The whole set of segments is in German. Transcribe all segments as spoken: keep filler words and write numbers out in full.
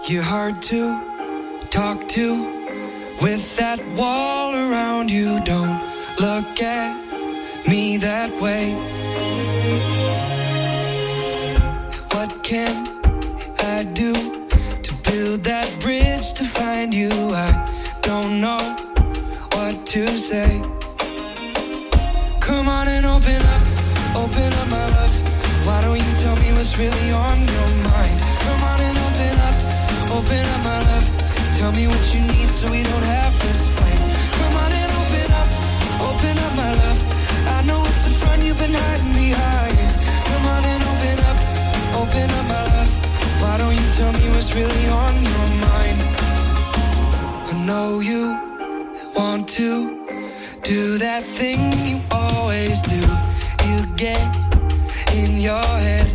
You're hard to talk to with that wall around you. Don't look at me that way. What can I do to build that bridge to find you? I don't know what to say. Come on and open up, open up my love. Why don't you tell me what's really on your mind? Come on and open up, open up my love. Tell me what you need so we don't have this fight. Come on and open up, open up my love. I know it's a front you've been hiding behind. Come on and open up, open up my love. Why don't you tell me what's really on your mind? I know you want to do that thing you always do. You get in your head.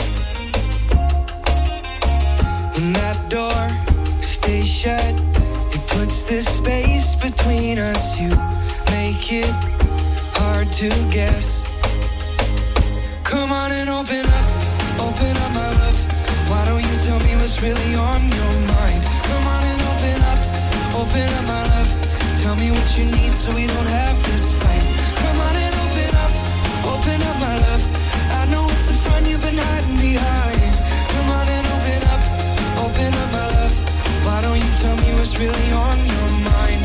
When that door stays shut, it puts this space between us. You make it hard to guess. Come on and open up, open up my love. Why don't you tell me what's really on your mind? Come on and open up, open up my love. Tell me what you need so we don't have this fight. Come on and open up, open up my love. I know it's a front you've been hiding behind. Come on and open up, open up my love. Why don't you tell me what's really on your mind?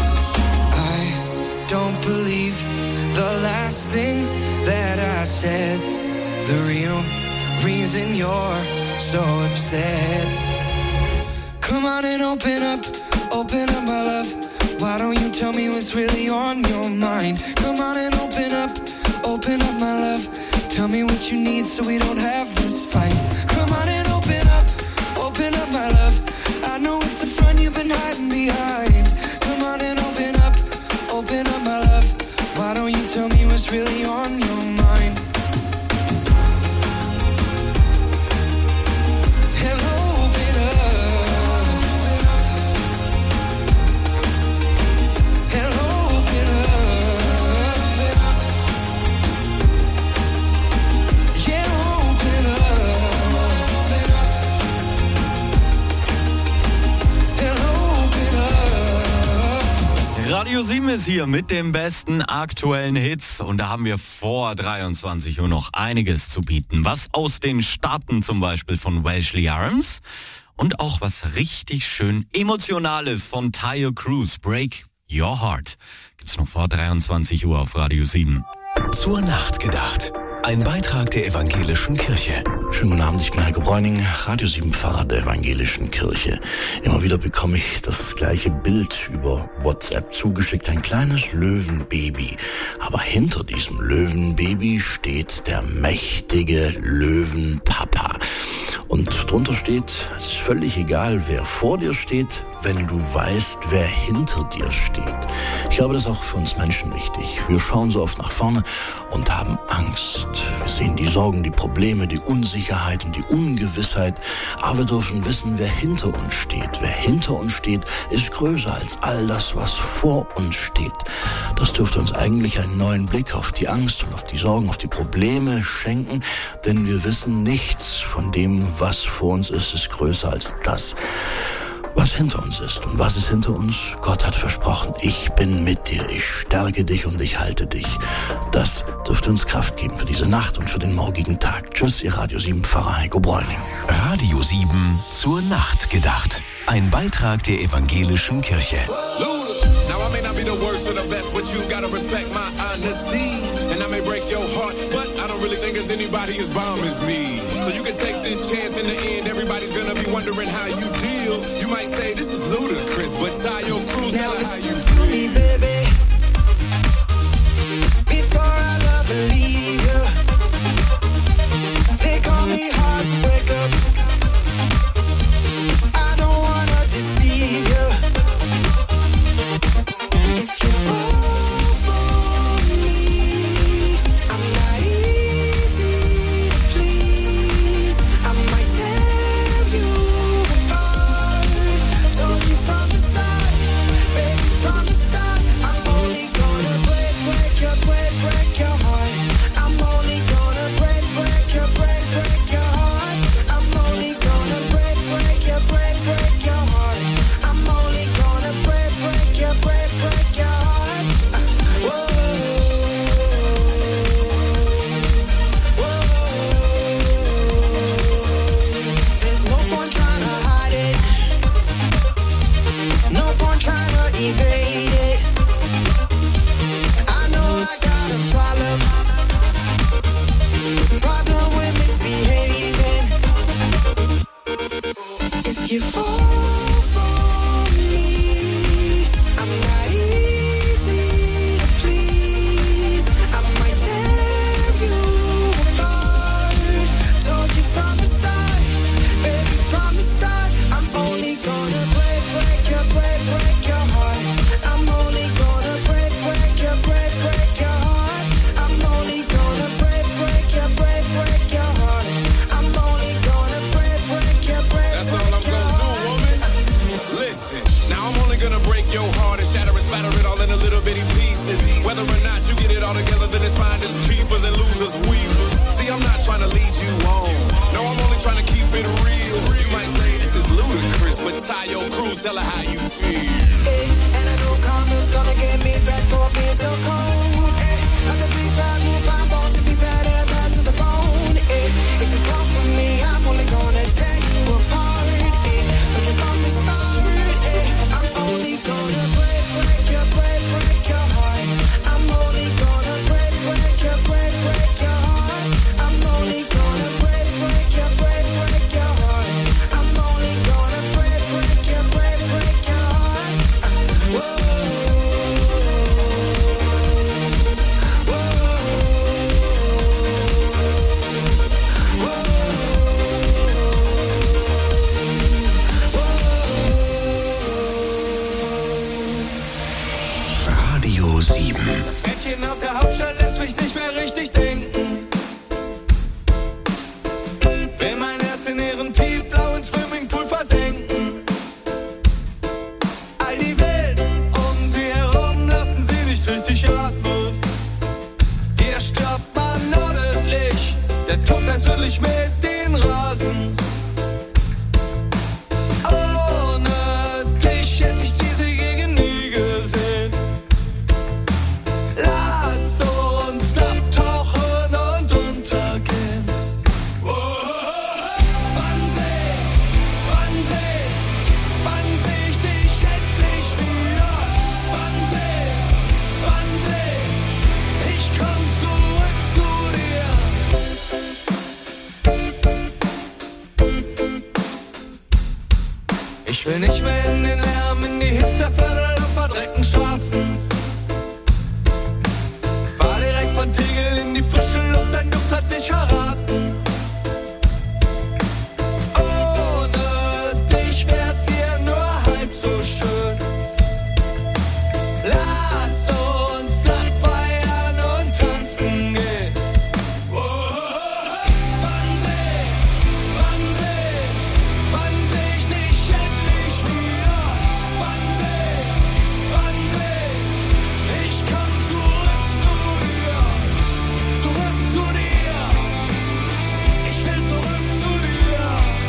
I don't believe the last thing that I said. The real reason you're so upset. Come on and open up, open up my love. Why don't you tell me what's really on your mind? Come on and open up, open up my love. Tell me what you need so we don't have this fight. Come on and open up, open up my love. I know it's a front you've been hiding behind. Come on and open up, open up my love. Why don't you tell me what's really on your mind? Radio sieben ist hier mit den besten aktuellen Hits und da haben wir vor dreiundzwanzig Uhr noch einiges zu bieten. Was aus den Staaten zum Beispiel von Welshly Arms und auch was richtig schön Emotionales von Tayo Cruz, Break Your Heart. Gibt's noch vor dreiundzwanzig Uhr auf Radio sieben. Zur Nacht gedacht. Ein Beitrag der Evangelischen Kirche. Schönen guten Abend, ich bin Heiko Bräuning, Radio sieben Pfarrer der Evangelischen Kirche. Immer wieder bekomme ich das gleiche Bild über WhatsApp zugeschickt, ein kleines Löwenbaby. Aber hinter diesem Löwenbaby steht der mächtige Löwenpapa. Und drunter steht, es ist völlig egal, wer vor dir steht, wenn du weißt, wer hinter dir steht. Ich glaube, das ist auch für uns Menschen wichtig. Wir schauen so oft nach vorne und haben Angst. Wir sehen die Sorgen, die Probleme, die Unsicherheit und die Ungewissheit. Aber wir dürfen wissen, wer hinter uns steht. Wer hinter uns steht, ist größer als all das, was vor uns steht. Das dürfte uns eigentlich einen neuen Blick auf die Angst und auf die Sorgen, auf die Probleme schenken. Denn wir wissen, nichts von dem, was vor uns ist, ist größer als das, was hinter uns ist. Und was ist hinter uns? Gott hat versprochen, ich bin mit dir, ich stärke dich und ich halte dich. Das dürfte uns Kraft geben für diese Nacht und für den morgigen Tag. Tschüss, Ihr Radio sieben Pfarrer Heiko Bräuning. Radio sieben zur Nacht gedacht. Ein Beitrag der Evangelischen Kirche. Now I may not be the worst or the best, but you gotta respect my honesty. And I may break your heart, but I don't really think there's anybody as bomb as me. So you can take this chance, in the end, everybody's gonna be wondering how you deal. You might say this is ludicrous, but Tayo Cruz, tell her how you feel. Me, baby, before I love and leave you. They call me heartbreaker. I don't wanna deceive you. If you fall for me, I'm not easy to please. I might tear you apart. Told you from the start. on trying to evade it. I know I got a problem, problem with misbehaving. If you fall for me, I'm not easy to please. I might tear you apart. Told you from the start, baby, from the start. I'm only gonna break, break your, break, break your heart. I'm only gonna break, break your, break, break your heart. I'm only gonna break, break your, break, break your heart. I'm only gonna break, break your, break, That's all I'm gonna do, woman. Listen, now I'm only gonna break your heart and shatter it, spatter it all into little bitty pieces. Whether or not you get it all together, then it's fine. There's keepers and losers, weavers. See, I'm not trying to lead you on. No, I'm only trying to keep it real. You might say this is ludicrous, but tie your crew, tell her how you feel. Hey, and I know karma's gonna get me back for being so cold. Hey, not to be bad, move, I'm born to be bad, and bad to the bone. Hey, if you fall for me, I'm only gonna tear you apart. Hey, told you from the start. Hey, I'm only gonna break, break your, break, break your heart. I'm only gonna break, break your, break, break your heart. I'm only gonna break, break your, break, break your heart. I'm only gonna break, break your, break, break your heart. Whoa, whoa, Radio sieben. Das Mädchen aus der Hauptstadt lässt mich nicht mehr richtig denken. Will mein Herz in ihren tiefblauen Swimmingpool versenken. All die Welt um sie herum lassen sie nicht richtig atmen. Hier stirbt man ordentlich, der Tod persönlich mit den Rasen. Ohne dich hätte ich diese Gegend nie gesehen. Lass uns abtauchen und untergehen. Wann seh, wann seh, wann seh ich dich endlich wieder? Wann seh, wann seh, ich komm zurück zu dir. Ich will nicht mehr in den Lärm, in die Hipsterviertel auf verdreckten Straßen. Fahr direkt von Tegel in die frische Luft, dein Duft hat dich verraten. Ohne dich wär's hier nur halb so schön. Lass uns abfeiern und tanzen gehen. Wann seh, wann seh, wann seh ich dich endlich wieder? Wann seh, wann seh, ich komm zurück zu dir. Zurück zu dir. Ich will zurück zu dir.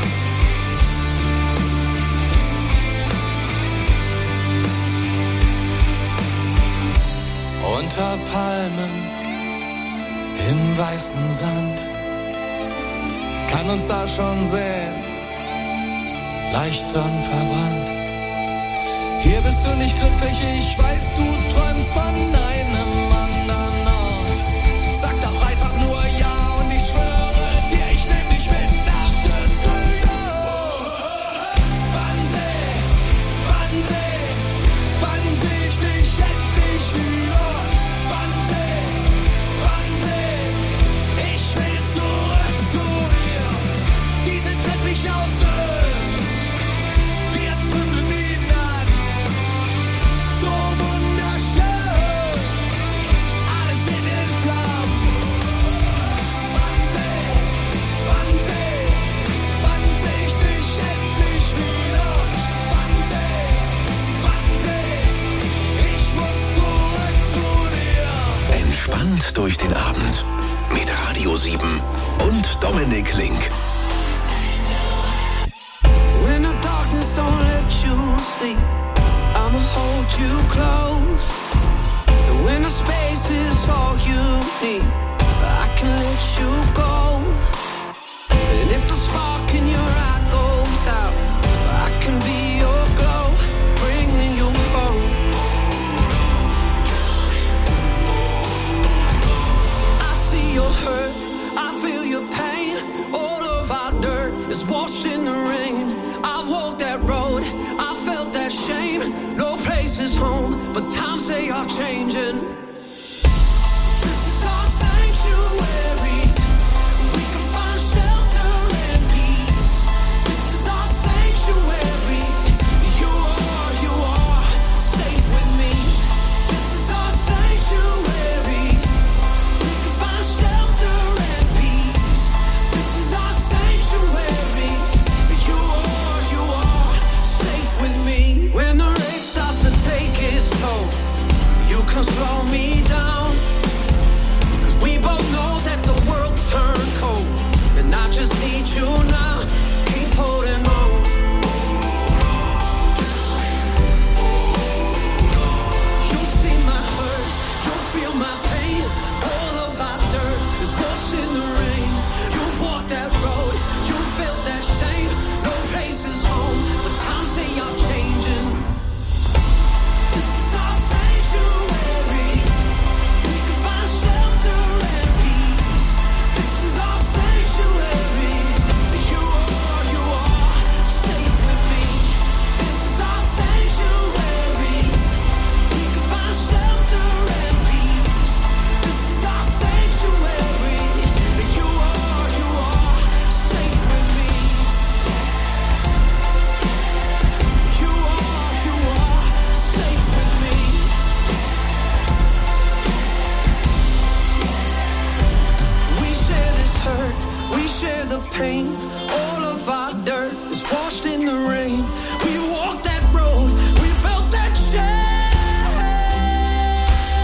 Unter Palmen im weißen Sand kann uns da schon sehen, leicht sonnenverbrannt. Hier bist du nicht glücklich, ich weiß, du träumst von einem anderen Ort. Sag doch einfach nur ja und ich schwöre dir, ich nehm dich mit nach Düsseldorf. Wann seh, wann seh, wann seh ich dich endlich wieder? Wann seh, wann seh, ich will zurück zu dir. Diese Teppich aus Öl, wir zünden ihn an. So wunderschön, alles steht in Flammen. Wann seh, wann seh, wann seh ich dich endlich wieder? Wann seh, wann seh, ich muss zurück zu dir. Entspannt durch den Abend mit Radio sieben und Dominik Link. When the darkness don't let you sleep, I'ma hold you close. And when the space is all you need, I can let you go. And if the spark in your eye goes out, I can be your glow, bringing you place is home, but times they are changing. This is our sanctuary. We can find shelter and peace. This is our sanctuary. You are, you are safe with me. This is our sanctuary. We can find shelter and peace. This is our sanctuary. You are, you are safe with me. When the rain starts to take its toll, you can slow me down. Cause we both know that the world's turned cold, and I just need you now. Keep holding on. You see my hurt, you feel my pain. All of our dirt is washed in the rain. You've walked that road, you felt that shame. No place is home, but times they are changing. This is our sanctuary. We can find shelter and peace. This is our sanctuary. You are, you are safe with me. This is our sanctuary. We can find shelter and peace. This is our sanctuary. You are, you are safe with me. You are, you are safe with me. We share this hurt, we share the pain. All of our dirt is washed in the rain. We walked that road, we felt that shame.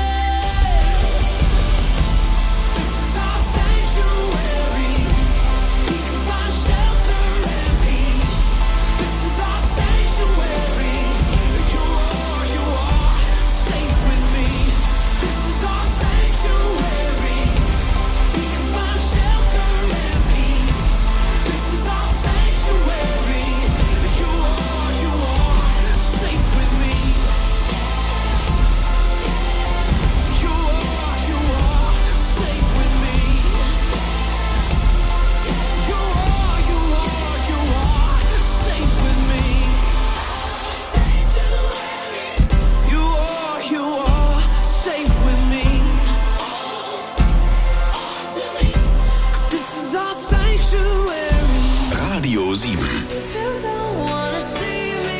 This is our sanctuary. We can find shelter and peace. This is our sanctuary. You are, you are safe with me. This is our sanctuary. We can find shelter and peace. This is our sanctuary. You are, you are safe with me. You are, you are safe with me. You are, you are, you are safe with me. You are, you are safe with me. 'Cause this is our sanctuary. Radio sieben. If you don't wanna see me,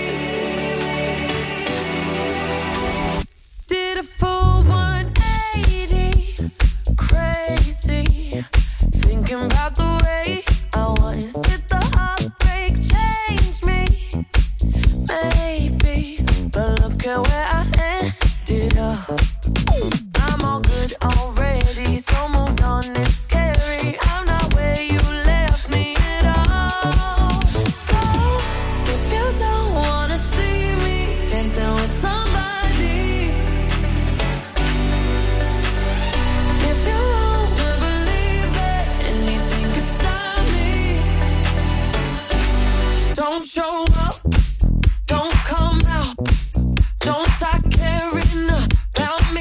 did a full one eighty, crazy, thinking about the way I was. Did the heartbreak change me? Maybe, but look at where I ended up. I'm all good already, so moved on, it's scary. I'm not where you left me at all. So, if you don't wanna see me dancing with somebody, if you wanna believe that anything could stop me, don't show up, don't come out, don't start caring about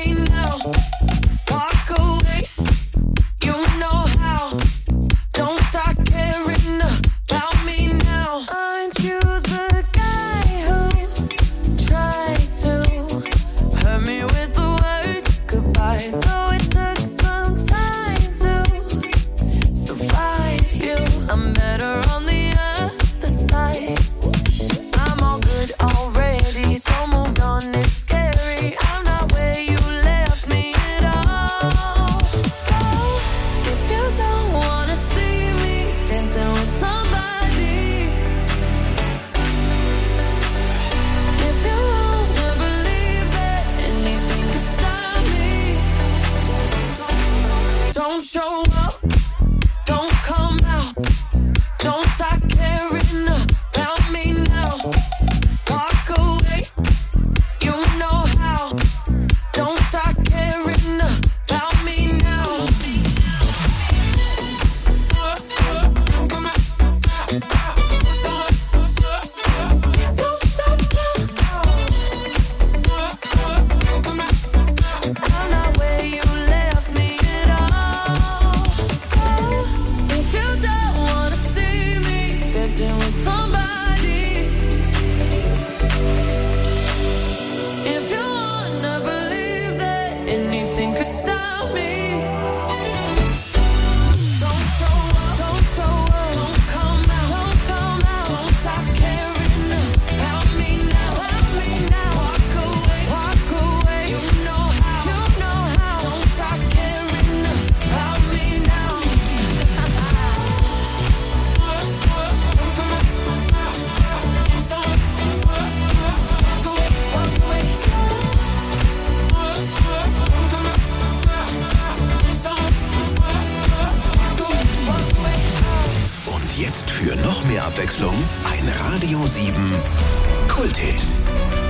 jetzt für noch mehr Abwechslung ein Radio sieben Kulthit.